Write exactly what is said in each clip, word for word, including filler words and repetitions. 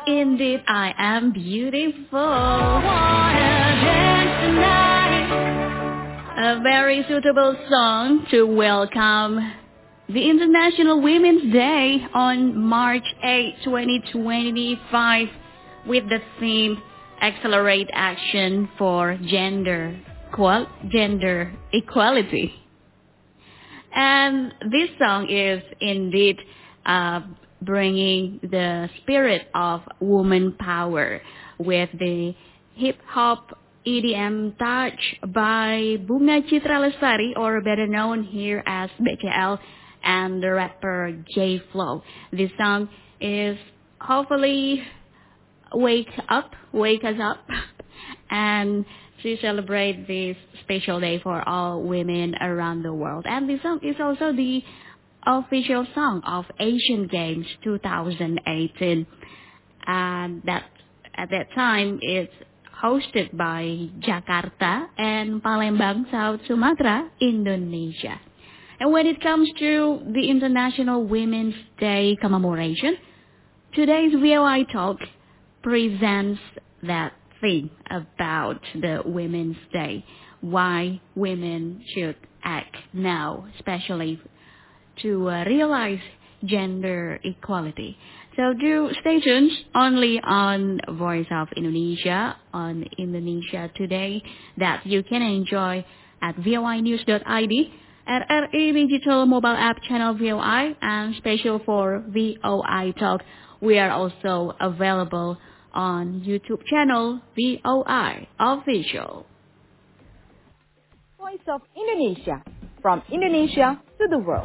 Indeed, I am beautiful. A very suitable song to welcome the International Women's Day on March eighth, twenty twenty-five with the theme Accelerate Action for Gender, Qual- Gender Equality. And this song is indeed uh, bringing the spirit of woman power with the hip-hop E D M touch by Bunga Citra Lestari, or better known here as B K L, and the rapper J Flow. This song is hopefully wake up, wake us up, and to celebrate this special day for all women around the world. And this song is also the official song of Asian Games twenty eighteen. And that at that time it's hosted by Jakarta and Palembang, South Sumatra, Indonesia. And when it comes to the International Women's Day commemoration, today's V O I Talk presents that thing about the Women's Day, why women should act now, especially to uh, realize gender equality. So do stay tuned only on Voice of Indonesia, on Indonesia Today, that you can enjoy at voinews dot I D, at R E Digital Mobile App Channel V O I, and special for V O I Talk, we are also available on YouTube channel V O I Official. Voice of Indonesia, from Indonesia to the world.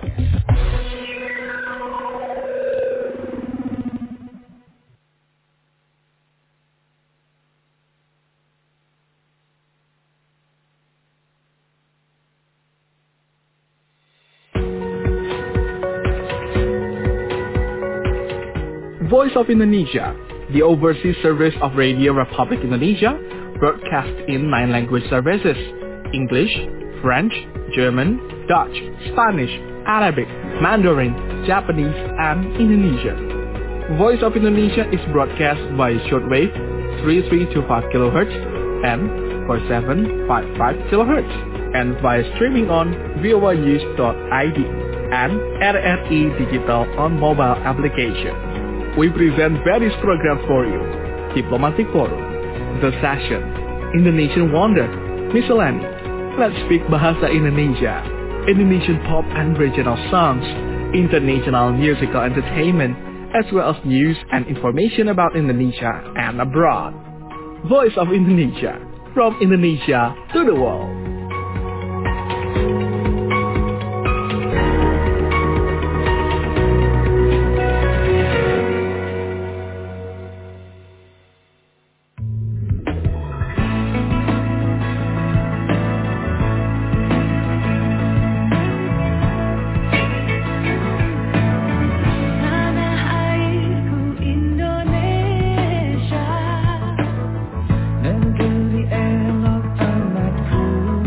Voice of Indonesia, the overseas service of Radio Republic Indonesia, broadcast in nine language services: English, French, German, Dutch, Spanish, Arabic, Mandarin, Japanese, and Indonesian. Voice of Indonesia is broadcast by shortwave three three two five kilohertz and four seven five five kilohertz, and via streaming on voinews dot I D and R R E Digital on mobile application. We present various programs for you: Diplomatic Forum, The Session, Indonesian Wonder, Miscellany, Let's Speak Bahasa Indonesia, Indonesian pop and regional songs, international musical entertainment, as well as news and information about Indonesia and abroad. Voice of Indonesia, from Indonesia to the world. Negeri elok amatku.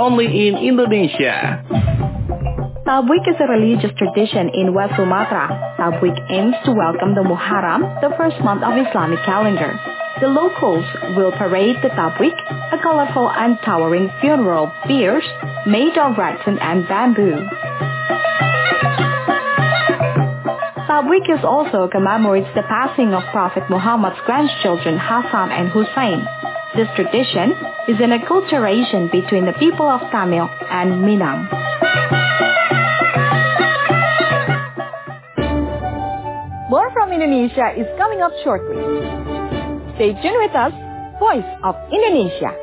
only in Indonesia. Tabwik is a religious tradition in West Sumatra. Tabwik aims to welcome the Muharram, the first month of Islamic calendar. The locals will parade the Tabwik, a colorful and towering funeral biers made of rattan and bamboo. Tabwik is also commemorates the passing of Prophet Muhammad's grandchildren Hassan and Hussein. This tradition is an acculturation between the people of Tamil and Minang. More from Indonesia is coming up shortly. Stay tuned with us, Voice of Indonesia.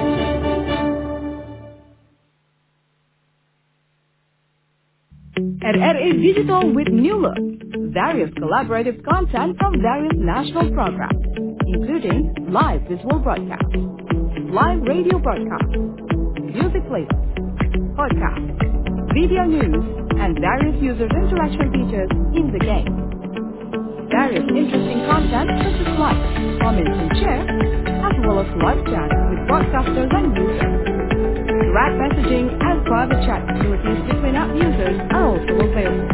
At R A Digital with new look, various collaborative content from various national programs, including live visual broadcasts, live radio broadcasts, music playlists, podcasts, video news, and various user interaction features in the game. Various interesting content such as likes, comments, and shares, as well as live chat with broadcasters and users. Direct messaging and private chat facilities between app users are also available.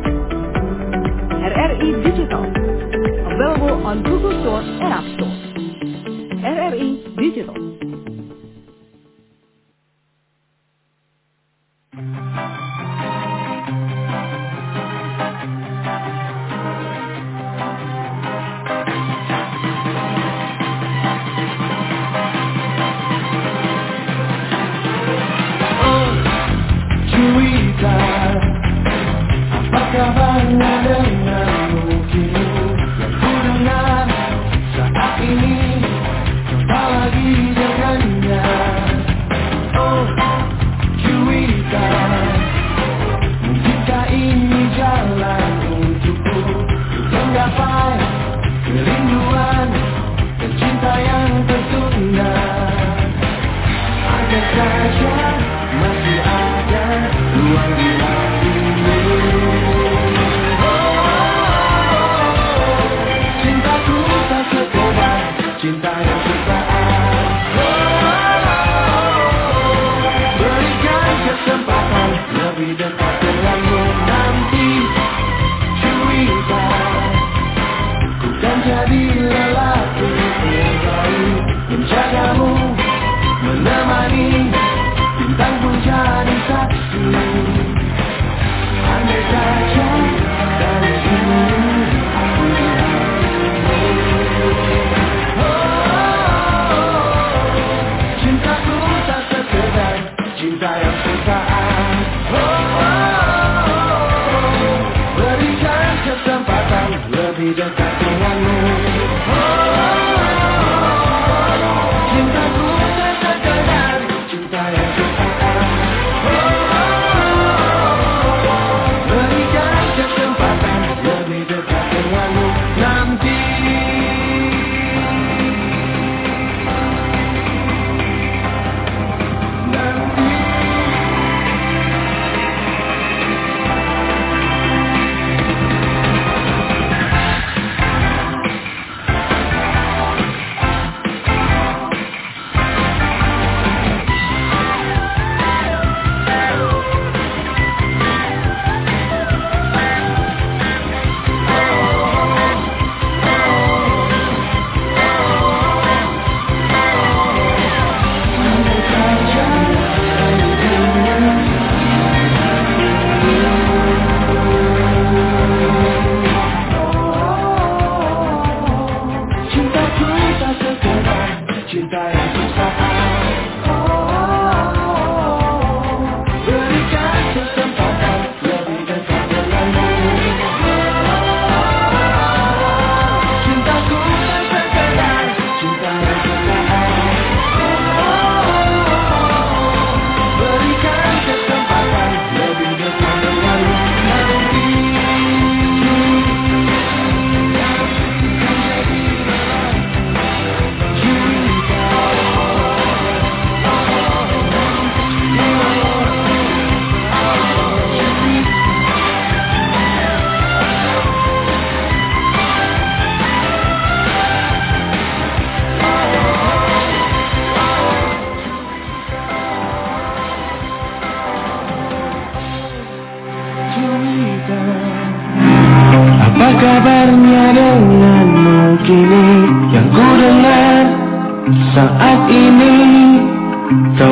R R I Digital, available on Google Store and App Store. R R I Digital.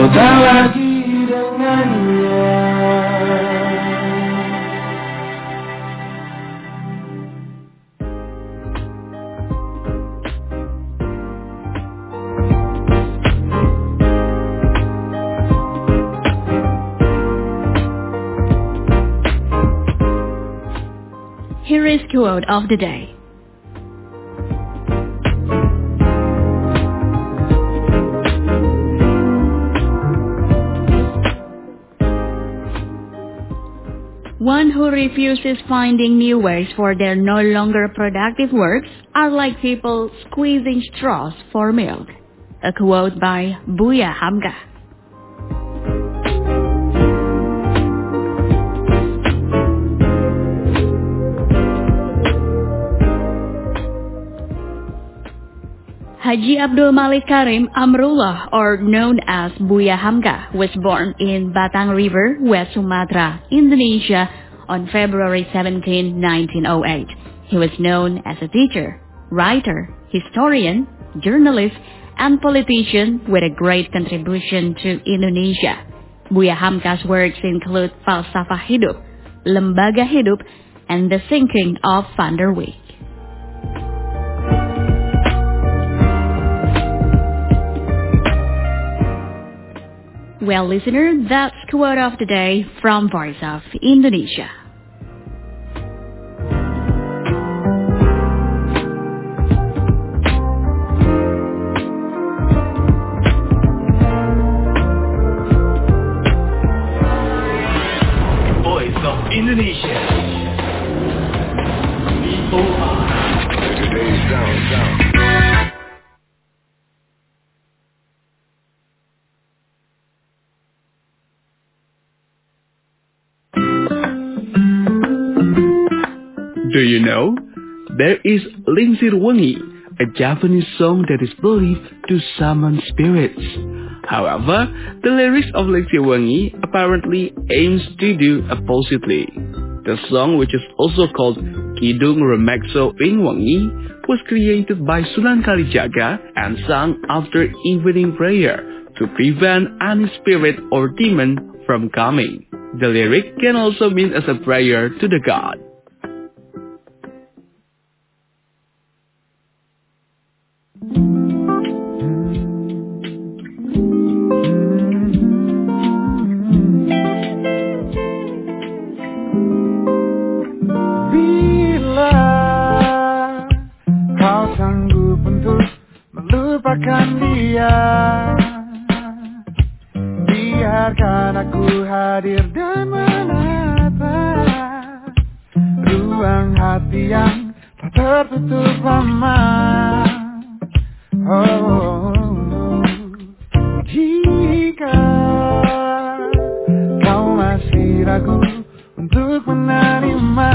tak lagi dengannya. Here is quote of the day. One who refuses finding new ways for their no longer productive works are like people squeezing straws for milk. A quote by Buya Hamka. Haji Abdul Malik Karim Amrullah, or known as Buya Hamka, was born in Batang River, West Sumatra, Indonesia on February seventeenth, nineteen oh eight. He was known as a teacher, writer, historian, journalist, and politician with a great contribution to Indonesia. Buya Hamka's works include Falsafah Hidup, Lembaga Hidup, and The Sinking of Van der Weyck. Well, listener, that's quote of the day from Voice of Indonesia. Voice of Indonesia. V O R. Today's sound, sound. Do you know? There is Lingsir Wengi, a Japanese song that is believed to summon spirits. However, the lyrics of Lingsir Wengi apparently aims to do oppositely. The song, which is also called Kidung Remekso Ing Wengi, was created by Sunan Kalijaga and sung after evening prayer to prevent any spirit or demon from coming. The lyric can also mean as a prayer to the god. Melupakan dia, biarkan aku hadir dan menatap ruang hati yang tak tertutup lama. Oh, jika kau masih ragu untuk menerima,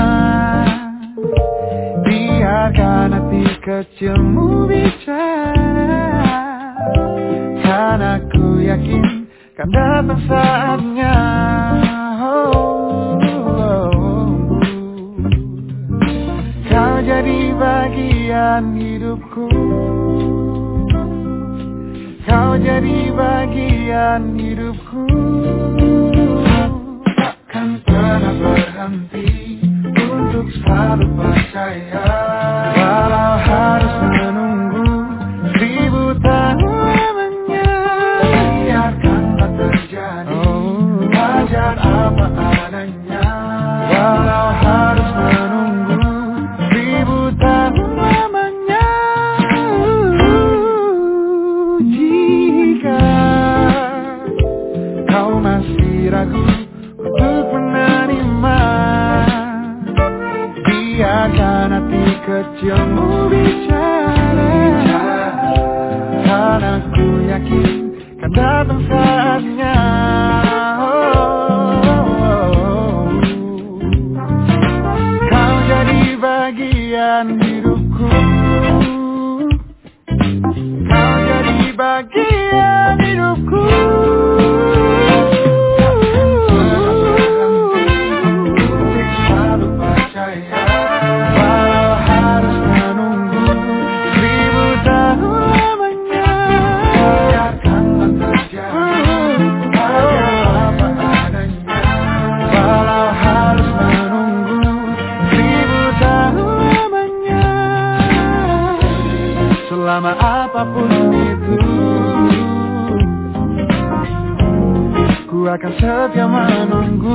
biarkan hati kecilmu bicara, karena aku yakin kan datang saatnya. Oh, oh, oh. Kau jadi bagian hidupku, kau jadi bagian hidupku. Takkan pernah berhenti untuk selalu percaya, walau harus menunggu seribu tahun lamanya. Biarkanlah terjadi, wajar apa adanya, walau harus menunggu seribu tahun lamanya. Jika kau masih ragu untuk menerima, biarkan hati kecilmu bicara, karena aku yakin kan datang saatnya. Oh, oh, oh. Kau jadi bagian hidupku, kau jadi bagian hidupku. Selalu percaya, walau harus menunggu selama apapun itu. Ku akan setia menunggu.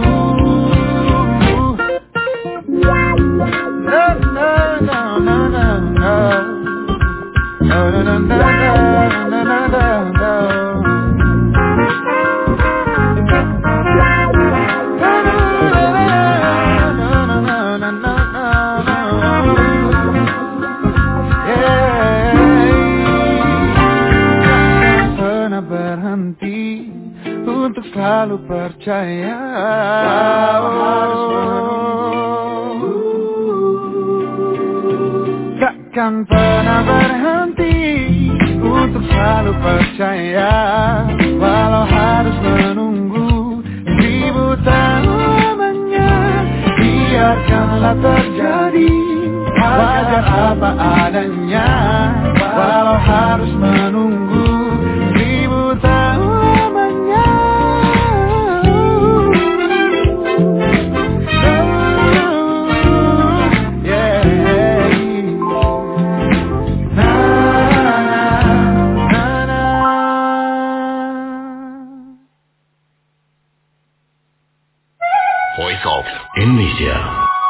Na na na na na na. Na na na na na na na na. Berhenti untuk selalu percaya. Takkan pernah berhenti untuk selalu percaya, walau harus menunggu ribu tahun lamanya. Biarkanlah terjadi, wajar apa adanya, walau harus menunggu tahun lamanya. Oh, yeah. Na, na, na, na. Voice of Indonesia.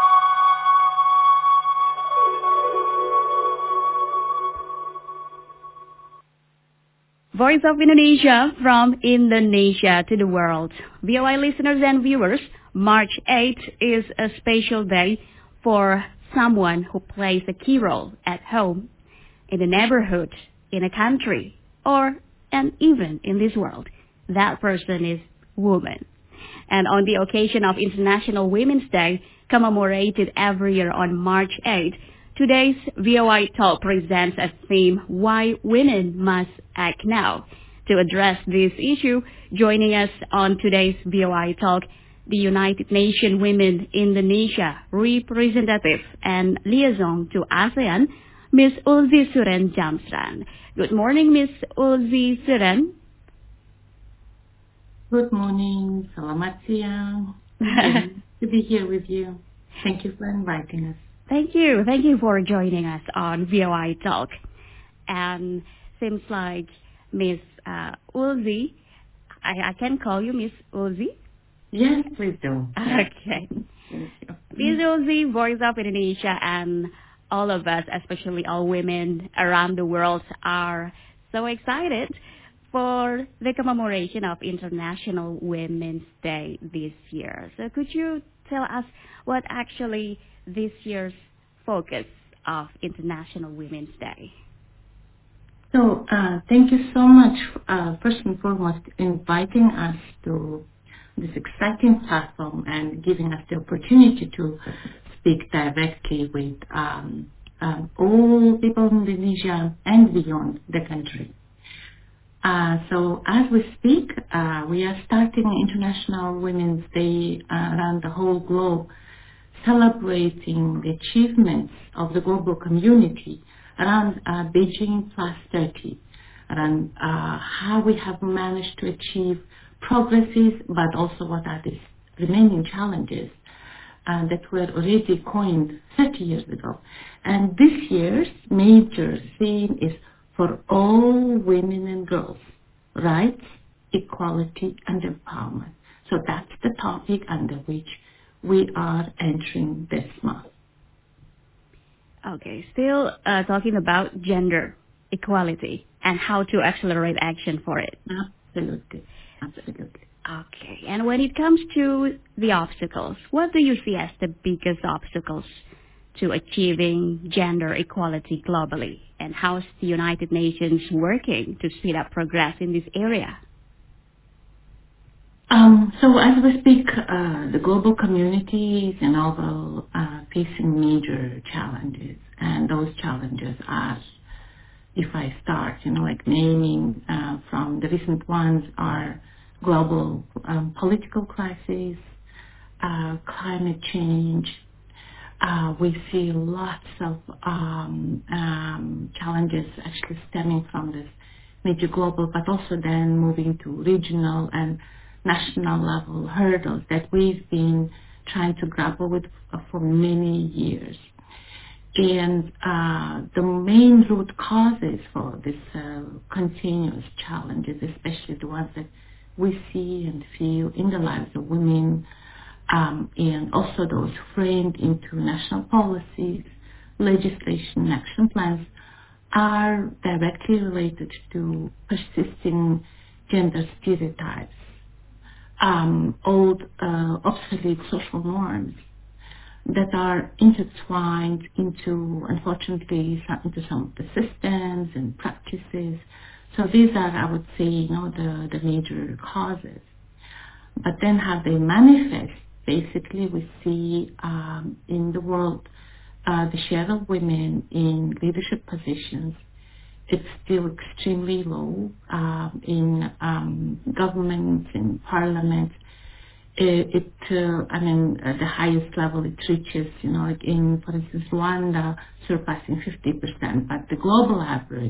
Voice of Indonesia, from Indonesia to the world. V O I listeners and viewers, March eighth is a special day for someone who plays a key role at home, in the neighborhood, in a country, or and even in this world. That person is woman. And on the occasion of International Women's Day, commemorated every year on March eighth, today's V O I Talk presents a theme, Why Women Must Act Now. To address this issue, joining us on today's V O I Talk, the United Nations Women Indonesia representative and liaison to ASEAN, Miss Ulzi Suren Jamstran. Good morning, Miss Ulzi Suren. Good morning, selamat siang. Good to be here with you. Thank you for inviting us. Thank you. Thank you for joining us on V O I Talk. And seems like Miss uh, Ulzi, I, I can call you Miss Ulzi? Yes, please do. Okay. Miss Ulzi, Voice of Indonesia, and all of us, especially all women around the world, are so excited for the commemoration of International Women's Day this year. So could you tell us what actually this year's focus of International Women's Day? So, uh, thank you so much, uh, first and foremost, inviting us to this exciting platform and giving us the opportunity to speak directly with um, um, all people in Indonesia and beyond the country. Uh, so as we speak, uh, we are starting International Women's Day uh, around the whole globe, celebrating the achievements of the global community around uh, Beijing plus thirty, around uh, how we have managed to achieve progresses, but also what are the remaining challenges uh, that were already coined thirty years ago. And this year's major theme is for all women and girls, rights, equality, and empowerment. So that's the topic under which we are entering this month. Okay, still uh, talking about gender equality and how to accelerate action for it. Absolutely, absolutely. Okay, and when it comes to the obstacles, what do you see as the biggest obstacles to achieving gender equality globally? And how is the United Nations working to speed up progress in this area? Um, so as we speak, uh, the global community is and also uh, facing major challenges. And those challenges are, if I start, you know, like naming uh, from the recent ones are global um, political crisis, uh, climate change. Uh, we see lots of um, um, challenges actually stemming from this major global, but also then moving to regional and national level hurdles that we've been trying to grapple with for many years. And uh, the main root causes for this uh, continuous challenges, especially the ones that we see and feel in the lives of women, um, and also those framed into national policies, legislation, action plans, are directly related to persisting gender stereotypes, um, old, uh, obsolete social norms that are intertwined into, unfortunately, some, into some of the systems and practices. So these are, I would say, you know, the, the major causes. But then how they manifest, basically, we see um, in the world uh, the share of women in leadership positions. It's still extremely low um, in um, governments, in parliament. It, it uh, I mean, at the highest level it reaches, you know, like in, for instance, Rwanda, surpassing fifty percent, but the global average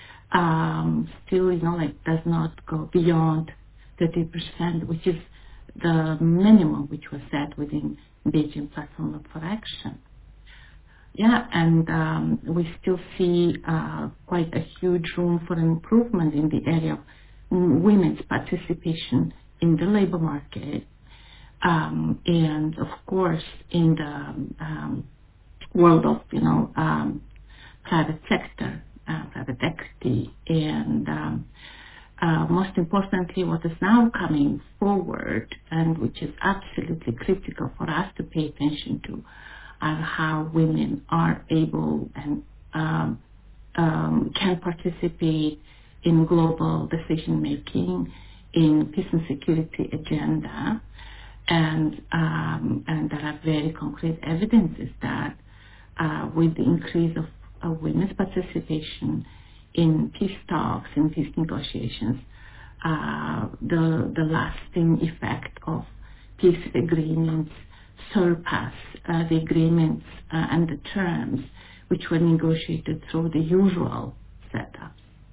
um, still, you know, like does not go beyond thirty percent, which is the minimum which was set within Beijing Platform for Action. Yeah, and um, we still see uh, quite a huge room for improvement in the area of women's participation in the labor market. Um, and of course, in the um, world of, you know, um, private sector, uh, private equity, and um, uh, most importantly, what is now coming forward, and which is absolutely critical for us to pay attention to, are how women are able and um, um, can participate in global decision making, in peace and security agenda. And um, and there are very concrete evidences that uh, with the increase of, of women's participation in peace talks, in peace negotiations, uh, the the lasting effect of peace agreements surpass uh, the agreements uh, and the terms which were negotiated through the usual setup.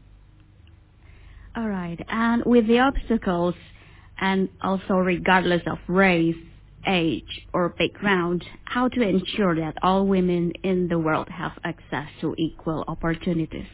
All right, and with the obstacles, and also regardless of race, age, or background, how to ensure that all women in the world have access to equal opportunities?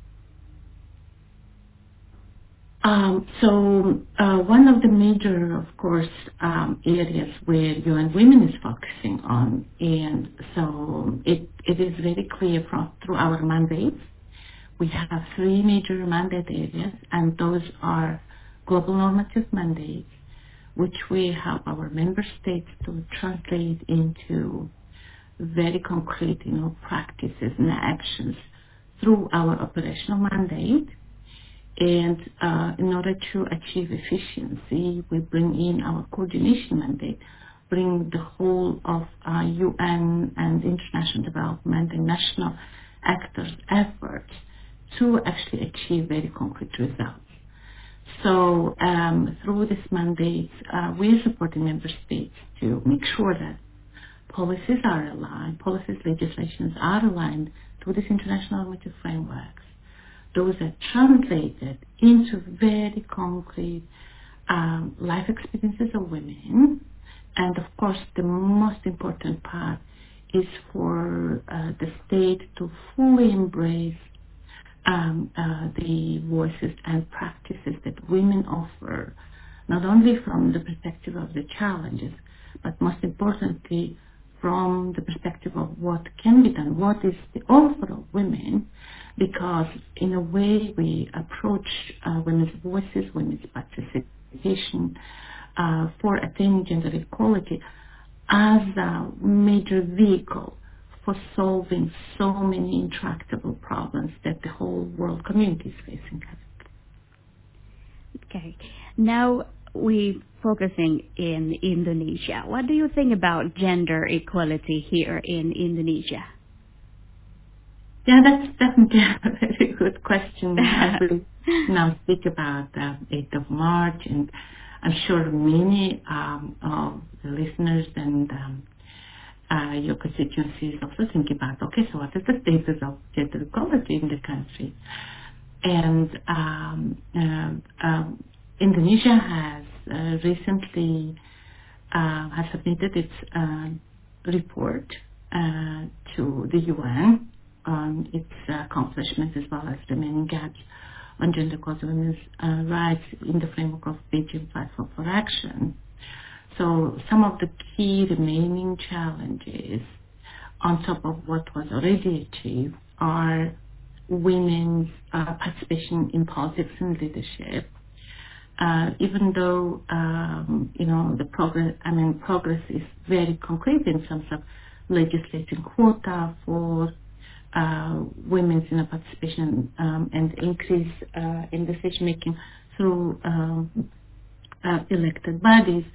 Um, so uh, one of the major, of course, um, areas where U N Women is focusing on, and so it, it is very clear from, through our mandates. We have three major mandate areas, and those are global normative mandates, which we help our member states to translate into very concrete, you know, practices and actions through our operational mandate. And uh, in order to achieve efficiency, we bring in our coordination mandate, bring the whole of uh, U N and international development and national actors' efforts to actually achieve very concrete results. So um, through this mandate, uh, we are supporting member states to make sure that policies are aligned, policies, legislations are aligned to these international normative frameworks. Those are translated into very concrete um, life experiences of women. And of course, the most important part is for uh, the state to fully embrace Um, uh, the voices and practices that women offer, not only from the perspective of the challenges, but most importantly, from the perspective of what can be done, what is the offer of women, because in a way we approach uh, women's voices, women's participation uh, for attaining gender equality as a major vehicle for solving so many intractable problems that the whole world community is facing. Okay. Now we're focusing in Indonesia. What do you think about gender equality here in Indonesia? Yeah, that's definitely a very good question. I will now speak about the eighth of March, and I'm sure many um, of the listeners and um, Uh, your constituencies also think about, okay, so what is the status of gender equality in the country? And um, uh, um, Indonesia has uh, recently uh, has submitted its uh, report uh, to the U N on its uh, accomplishments as well as remaining gaps on gender equality and women's uh, rights in the framework of Beijing Platform for Action. So some of the key remaining challenges on top of what was already achieved are women's uh, participation in politics and leadership. Uh, even though um, you know the progress, I mean progress is very concrete in terms of legislating quota for uh, women's you know, participation um, and increase uh, in decision making through um, uh, elected bodies,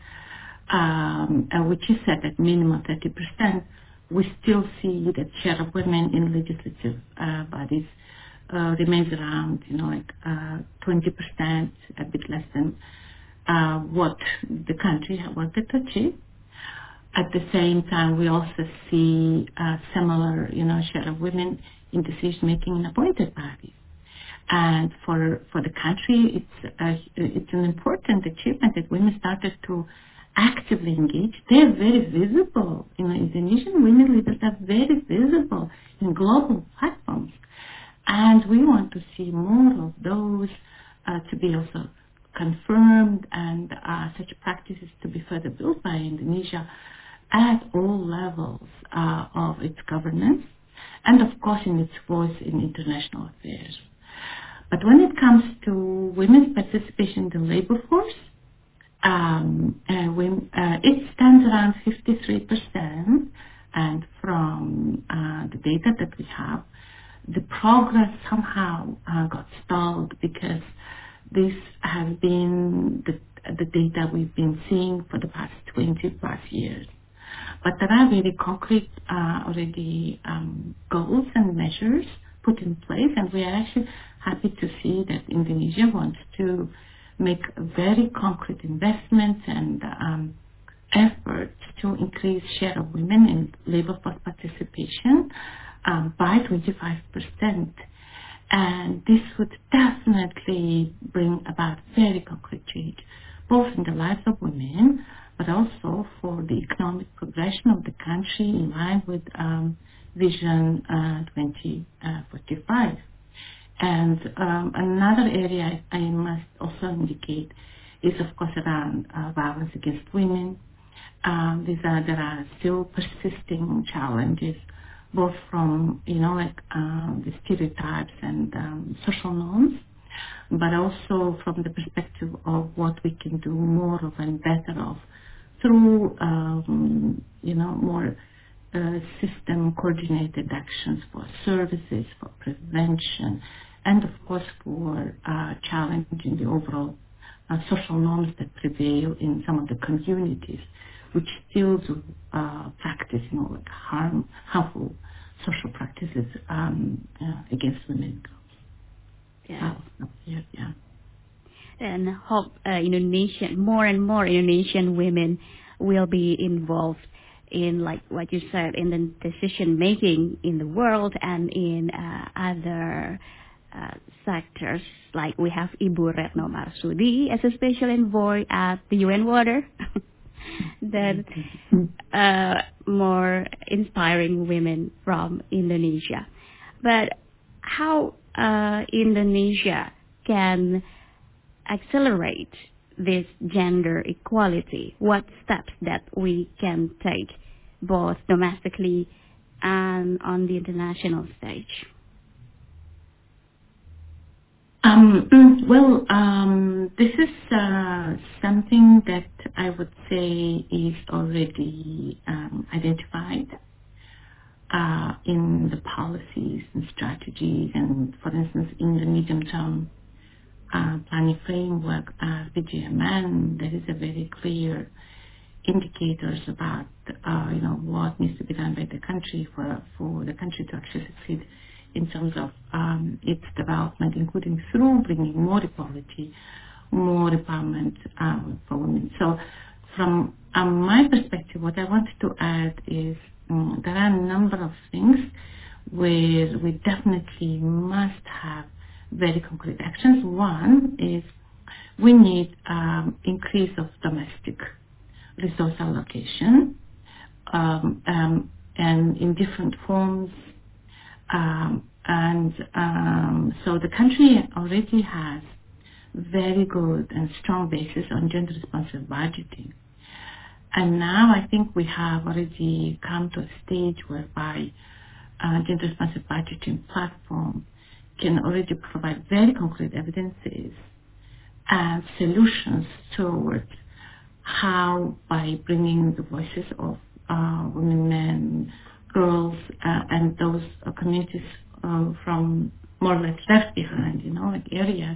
um, uh, which is set at minimum thirty percent. We still see that share of women in legislative uh, bodies uh, remains around, you know, like uh, twenty percent, a bit less than uh, what the country wanted to achieve. At the same time, we also see uh, similar, you know, share of women in decision making in appointed bodies. And for for the country, it's a, it's an important achievement that women started to actively engage. They're very visible. You know, Indonesian women leaders are very visible in global platforms. And we want to see more of those uh, to be also confirmed and uh, such practices to be further built by Indonesia at all levels uh, of its governance and of course in its voice in international affairs. But when it comes to women's participation in the labor force, um, uh, when, uh, it stands around fifty-three percent, and from uh, the data that we have, the progress somehow uh, got stalled because this has been the, the data we've been seeing for the past twenty plus years. But there are very concrete uh, already um, goals and measures put in place, and we are actually happy to see that Indonesia wants to make very concrete investments and um, efforts to increase share of women in labor force participation um, by twenty-five percent. And this would definitely bring about very concrete change, both in the lives of women, but also for the economic progression of the country in line with um, Vision uh, twenty forty-five. And um, another area I must also indicate is, of course, around uh, violence against women. Um, these are, there are still persisting challenges, both from, you know, like uh, the stereotypes and um, social norms, but also from the perspective of what we can do more of and better of through, um, you know, more uh, system coordinated actions for services, for prevention, and of course for uh, challenging the overall uh, social norms that prevail in some of the communities, which still do uh, practice, you know, like harm, harmful social practices um, uh, against women. Yeah. Uh, yeah, yeah. And hope uh, Indonesian, more and more Indonesian women will be involved in, like what you said, in the decision making in the world and in uh, other uh, sectors. Like we have Ibu Retno Marsudi as a special envoy at the U N Water. Then uh, more inspiring women from Indonesia. But how uh, Indonesia can accelerate this gender equality? What steps that we can take both domestically and on the international stage? Um, well, um, this is uh, something that I would say is already um, identified uh, in the policies and strategies, and for instance, in the medium-term uh, planning framework, uh, B G M N, there is a very clear indicators about uh, you know what needs to be done by the country for for the country to actually succeed in terms of um, its development, including through bringing more equality, more empowerment um, for women. So from um, my perspective, what I wanted to add is um, there are a number of things where we definitely must have very concrete actions. One is we need um, increase of domestic resource allocation, um, um, and in different forms. Um, and um, so the country already has very good and strong basis on gender responsive budgeting. And now I think we have already come to a stage whereby uh, gender responsive budgeting platform can already provide very concrete evidences and solutions towards how, by bringing the voices of uh, women, men, girls, uh, and those uh, communities uh, from more or less left behind, you know, like areas,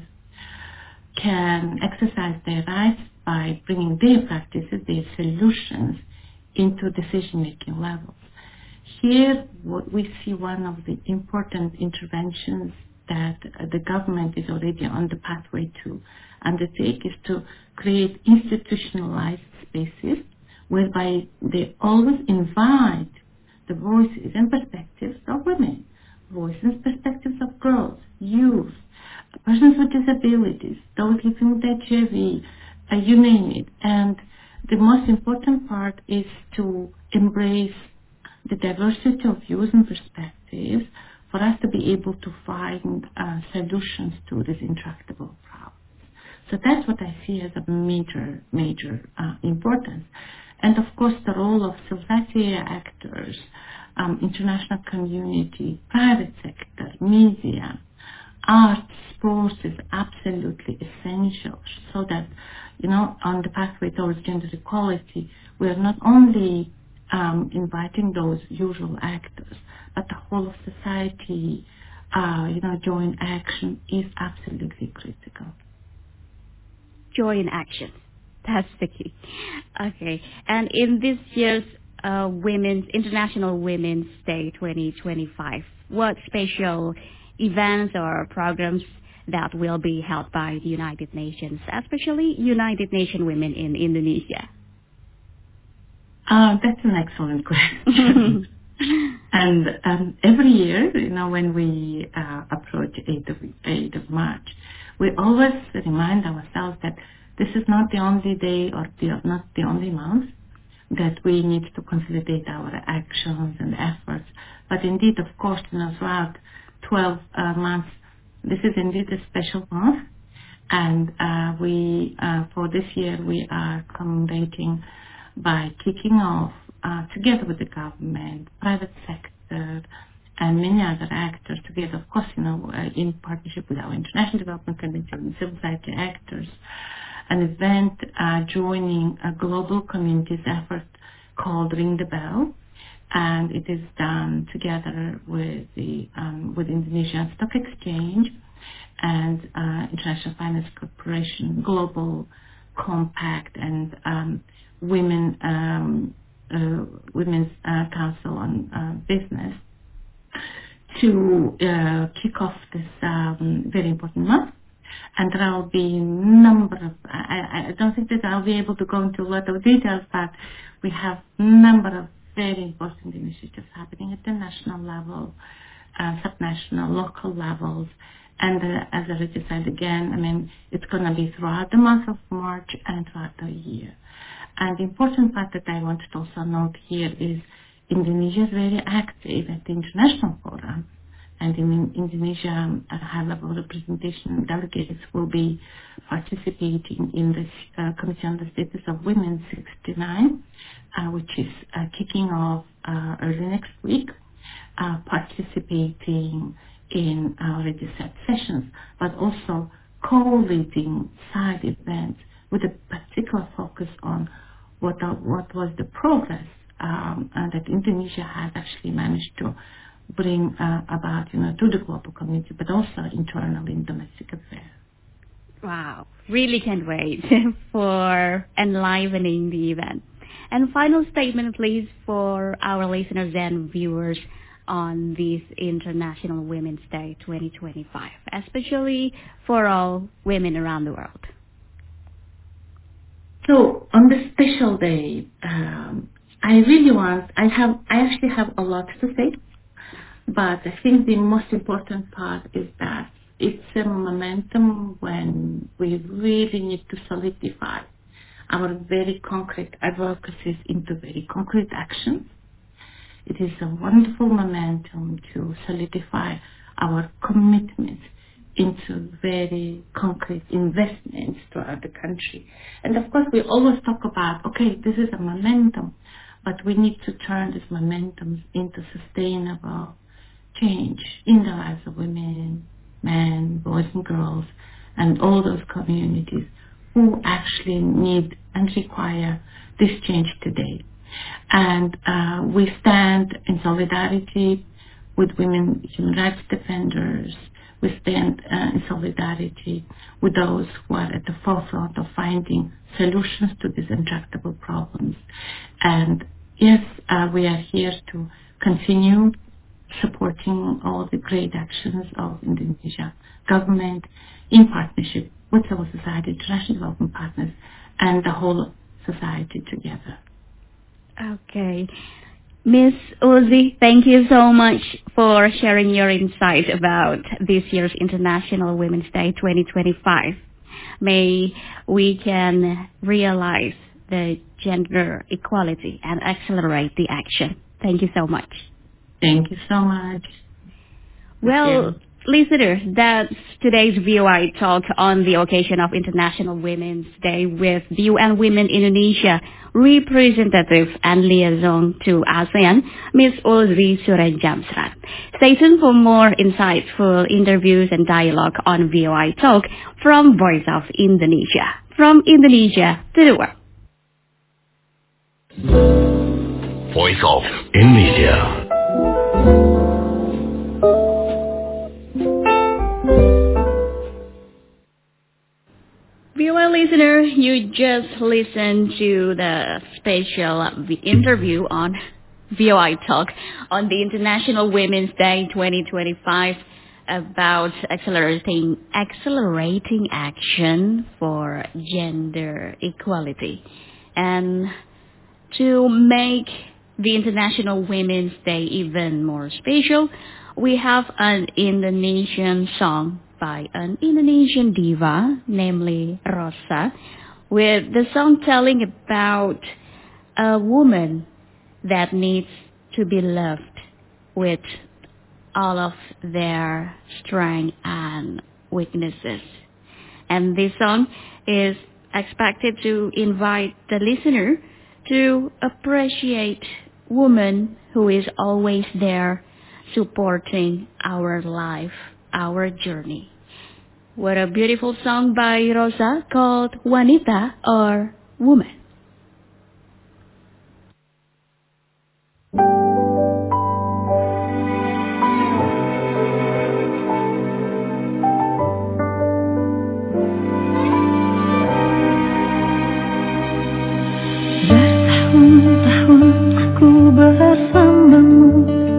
can exercise their rights by bringing their practices, their solutions into decision-making levels. Here, what we see one of the important interventions that uh, the government is already on the pathway to undertake is to create institutionalized spaces whereby they always invite the voices and perspectives of women, voices and perspectives of girls, youth, persons with disabilities, those living with H I V, uh, you name it. And the most important part is to embrace the diversity of views and perspectives for us to be able to find uh, solutions to this intractable problem. So that's what I see as a major, major uh, importance. And of course, the role of society actors, um, international community, private sector, media, art, sports is absolutely essential so that, you know, on the pathway towards gender equality, we are not only um, inviting those usual actors, but the whole of society, uh, you know, joint action is absolutely critical. Joint action. That's the key. Okay. And in this year's uh, Women's International Women's Day twenty twenty-five, what special events or programs that will be held by the United Nations, especially United Nations Women in Indonesia? Uh, that's an excellent question. And um, every year, you know, when we uh, approach eighth of March, we always remind ourselves that this is not the only day or the, not the only month that we need to consolidate our actions and efforts. But indeed, of course, you know, throughout twelve uh, months, this is indeed a special month. And uh, we, uh, for this year, we are commemorating by kicking off, uh, together with the government, private sector, and many other actors together, of course, you know, uh, in partnership with our International Development Committee and civil society actors, an event uh, joining a global community's effort called Ring the Bell. And it is done together with the um, with Indonesian Stock Exchange and uh, International Finance Corporation, Global Compact, and um, Women um, uh, Women's uh, Council on uh, Business to uh, kick off this um, very important month. And there will be a number of, I, I don't think that I'll be able to go into a lot of details, but we have a number of very important initiatives happening at the national level, uh, subnational, local levels. And uh, as I already said again, I mean, it's going to be throughout the month of March and throughout the year. And the important part that I wanted to also note here is Indonesia is very active at the international forum. And in Indonesia, a high-level representation delegates will be participating in the uh, Committee on the Status of Women sixty-nine, uh, which is uh, kicking off uh, early next week, uh, participating in already set sessions, but also co-leading side events with a particular focus on what, uh, what was the progress um, uh, that Indonesia has actually managed to bring uh, about, you know, to the global community, but also internally in domestic affairs. Wow, really can't wait for enlivening the event. And final statement, please, for our listeners and viewers on this International Women's Day twenty twenty-five, especially for all women around the world. So on this special day, um, I really want, I have, I actually have a lot to say. But I think the most important part is that it's a momentum when we really need to solidify our very concrete advocacies into very concrete actions. It is a wonderful momentum to solidify our commitment into very concrete investments throughout the country. And of course, we always talk about, okay, this is a momentum, but we need to turn this momentum into sustainable change in the lives of women, men, boys and girls, and all those communities who actually need and require this change today. And uh, we stand in solidarity with women human rights defenders. We stand uh, in solidarity with those who are at the forefront of finding solutions to these intractable problems. And yes, uh, we are here to continue supporting all the great actions of Indonesia government in partnership with civil society, international development partners, and the whole society together. Okay. Miss Uzi, thank you so much for sharing your insight about this year's International Women's Day twenty twenty-five. May we can realize the gender equality and accelerate the action. Thank you so much. Thank you so much. Well, listeners, that's today's V O I talk on the occasion of International Women's Day with the U N Women Indonesia representative and liaison to ASEAN, Miss Uzi Surajamsrat. Stay tuned for more insightful interviews and dialogue on V O I Talk from Voice of Indonesia. From Indonesia to the world. Voice of Indonesia. V O I listener, you just listened to the special interview on V O I Talk on the International Women's Day twenty twenty-five about accelerating accelerating action for gender equality. And to make the International Women's Day even more special, we have an Indonesian song by an Indonesian diva, namely Rosa, with the song telling about a woman that needs to be loved with all of their strengths and weaknesses. And this song is expected to invite the listener to appreciate woman who is always there supporting our life, our journey. What a beautiful song by Rosa called Wanita or Woman. Bertahun-tahun aku bersamamu,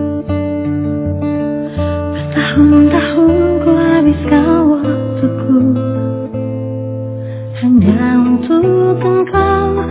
bertahun-tahun ku habiskan waktuku hanya untuk engkau.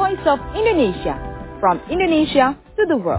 Voice of Indonesia. From Indonesia to the world.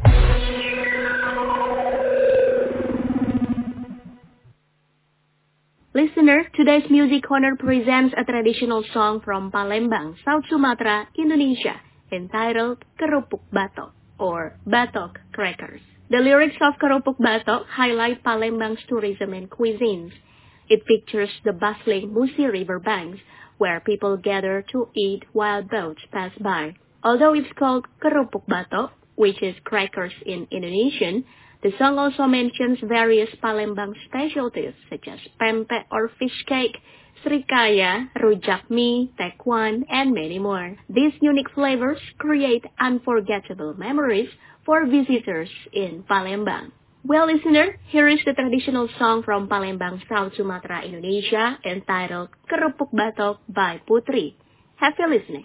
Listener, today's Music Corner presents a traditional song from Palembang, South Sumatra, Indonesia, entitled Kerupuk Batok or Batok Crackers. The lyrics of Kerupuk Batok highlight Palembang's tourism and cuisines. It pictures the bustling Musi River banks, where people gather to eat while boats pass by. Although it's called Kerupuk Batok, which is crackers in Indonesian, the song also mentions various Palembang specialties such as pempek or fish cake, srikaya, rujak mie, tekwan, and many more. These unique flavors create unforgettable memories for visitors in Palembang. Well, listener, here is the traditional song from Palembang, South Sumatra, Indonesia, entitled Kerupuk Batok by Putri. Have a listening.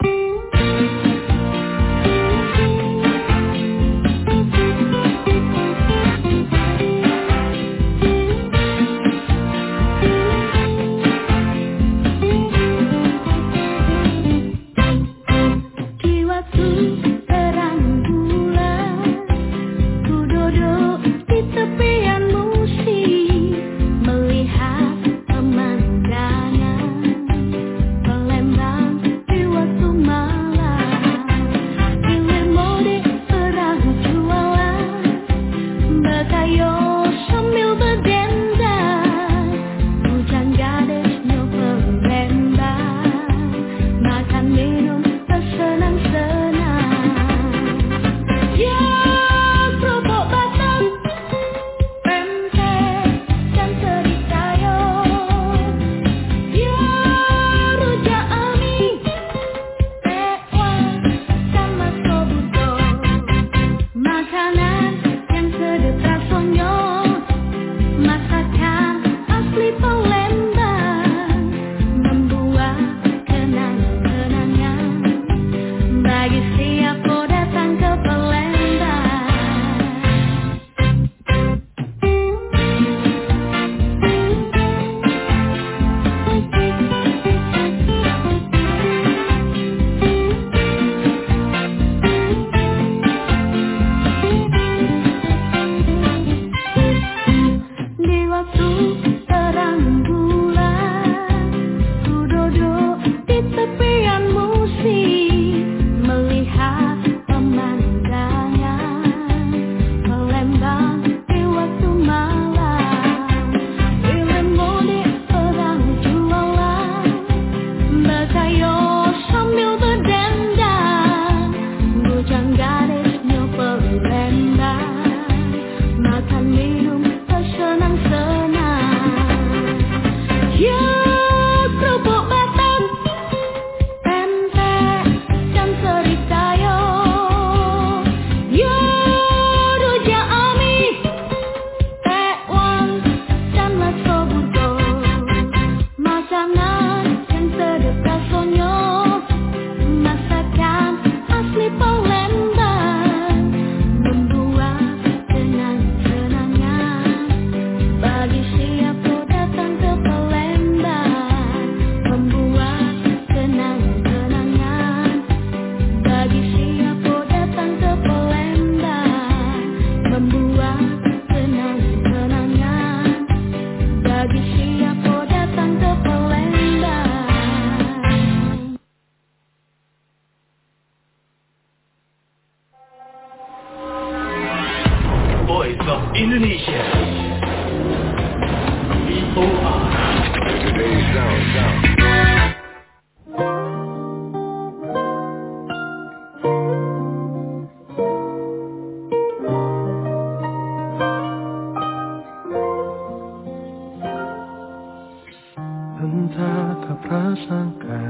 Entahkah prasangka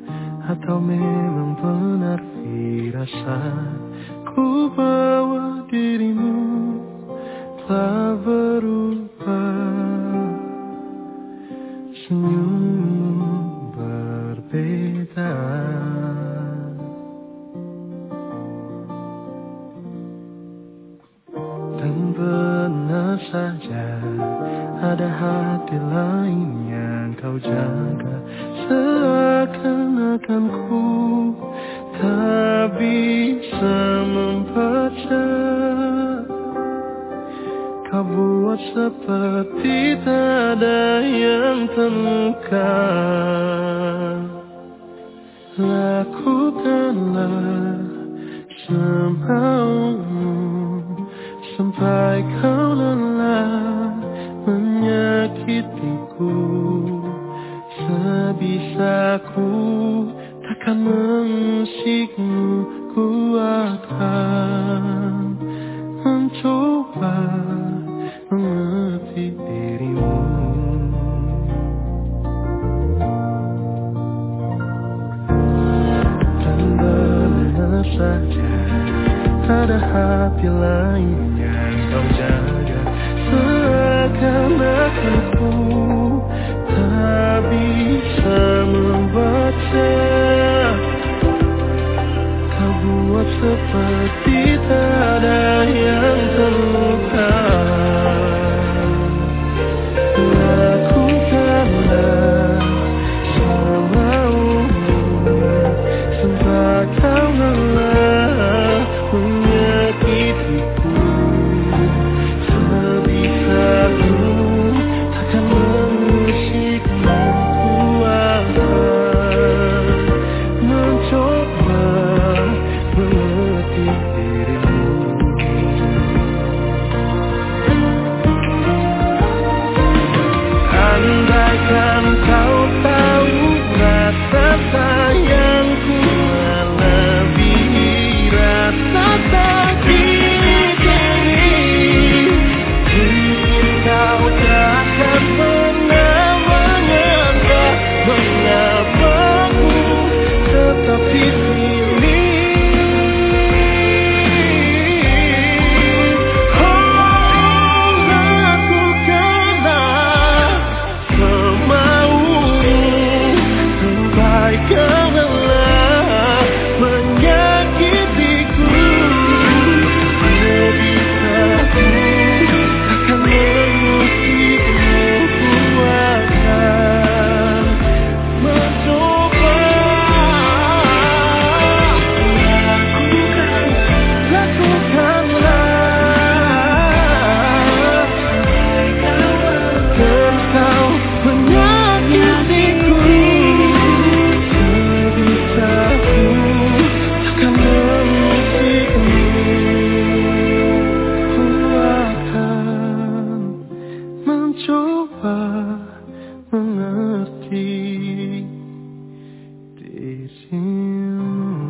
atau memang benar firasat, ku bawa dirimu telah berubah. Senyum berbeda, dan benar saja ada hati lain yang kau jaga, seakan-akan ku tak buat seperti tak ada yang terluka. Lakukanlah semaumu sampai kau lelah menyakitiku. Sebisaku takkan mengusikmu, ku akan mencoba mengerti dirimu. Dan benar saja ada hati lain yang kau jaga. Seakan-akan ku tak bisa membaca. Kau buat seperti tak ada yang terluka. Lakukanlah semaumu sampai kau lelah menyakitiku. Sebisaku takkan mengusikmu, ku akan mencoba mengerti dirimu. Andaikan kau tahu rasa sayangku melebihi rasa sakit ini, mungkin kau takkan pernah menyangka mengapa ku tetap di sini. Oh, lakukanlah semaumu sampai kau lelah menyakitiku. Sebisaku takkan mengusikmu, ku akan mencoba. Lakukanlah dan kau menyakitiku. Sebisaku takkan mengusikmu, ku akan mencoba mengerti dirimu.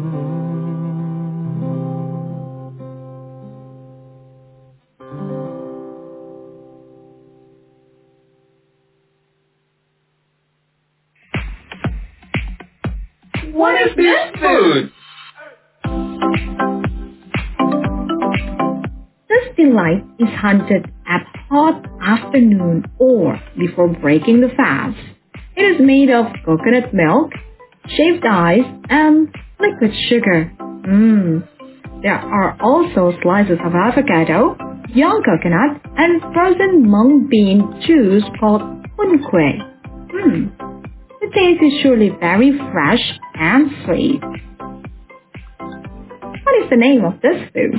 What is this food? This delight is hunted at hot afternoon or before breaking the fast. It is made of coconut milk, shaved ice, and liquid sugar. Mmm. There are also slices of avocado, young coconut, and frozen mung bean juice called hunkwe. Mmm. The taste is surely very fresh and sweet. What is the name of this food?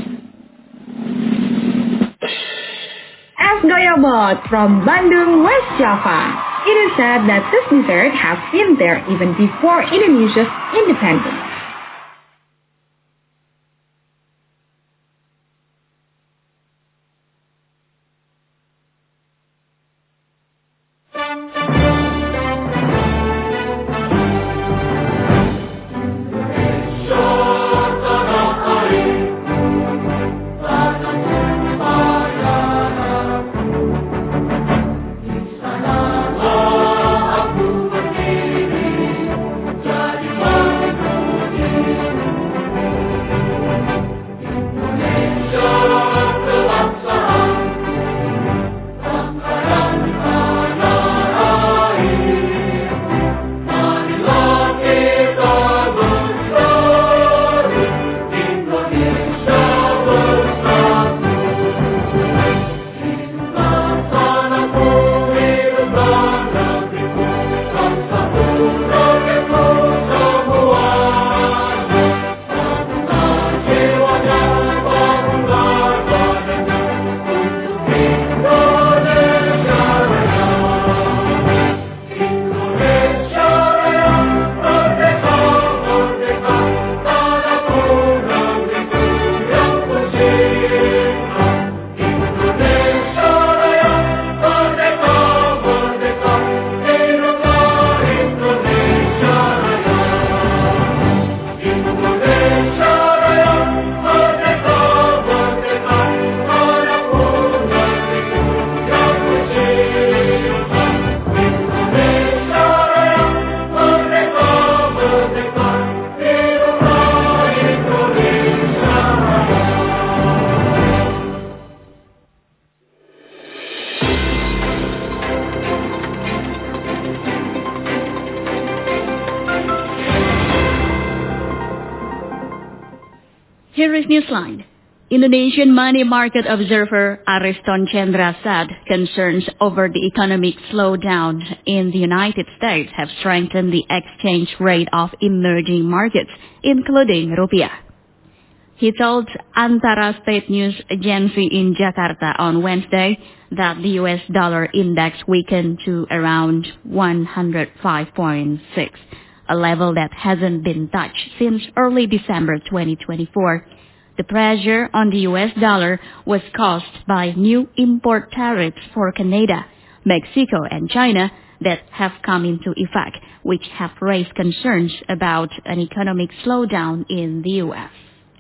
Es goyobot from Bandung, West Java. It is said that this dessert has been there even before Indonesia's independence. Jadi Here is Newsline. Indonesian money market observer Ariston Chandra said concerns over the economic slowdown in the United States have strengthened the exchange rate of emerging markets, including rupiah. He told Antara State News Agency in Jakarta on Wednesday that the U S dollar index weakened to around one hundred five point six, a level that hasn't been touched since early December twenty twenty-four. The pressure on the U S dollar was caused by new import tariffs for Canada, Mexico, and China that have come into effect, which have raised concerns about an economic slowdown in the U S.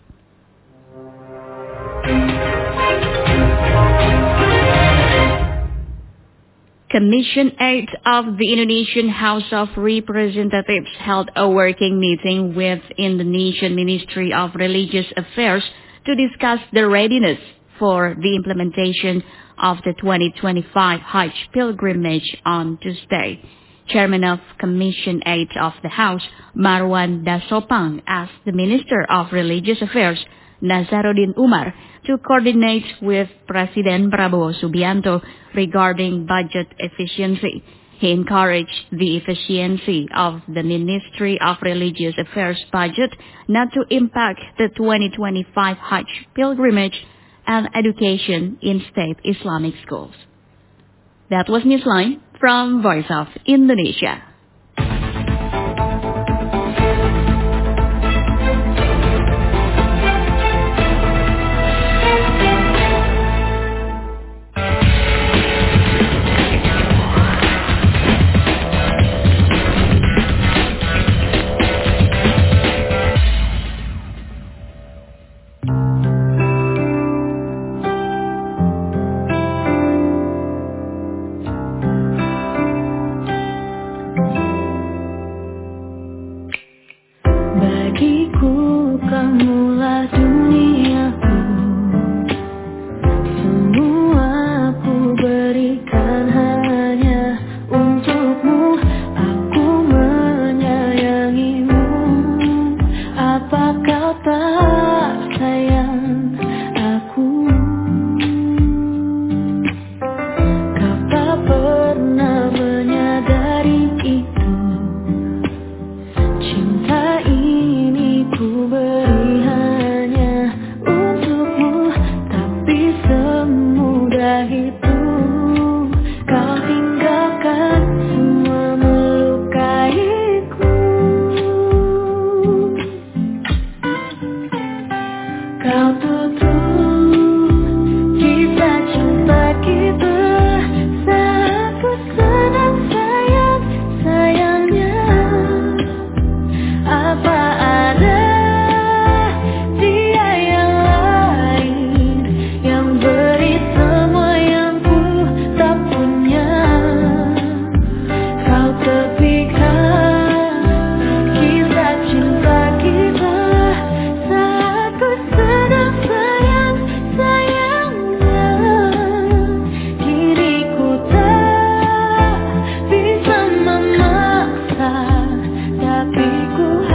Commission eight of the Indonesian House of Representatives held a working meeting with Indonesian Ministry of Religious Affairs to discuss the readiness for the implementation of the twenty twenty-five Hajj pilgrimage on Tuesday. Chairman of Commission eight of the House, Marwan Dasopang, asked the Minister of Religious Affairs, Nazaruddin Umar, to coordinate with President Prabowo Subianto regarding budget efficiency. He encouraged the efficiency of the Ministry of Religious Affairs budget not to impact the twenty twenty-five Hajj pilgrimage and education in state Islamic schools. That was Newsline from Voice of Indonesia.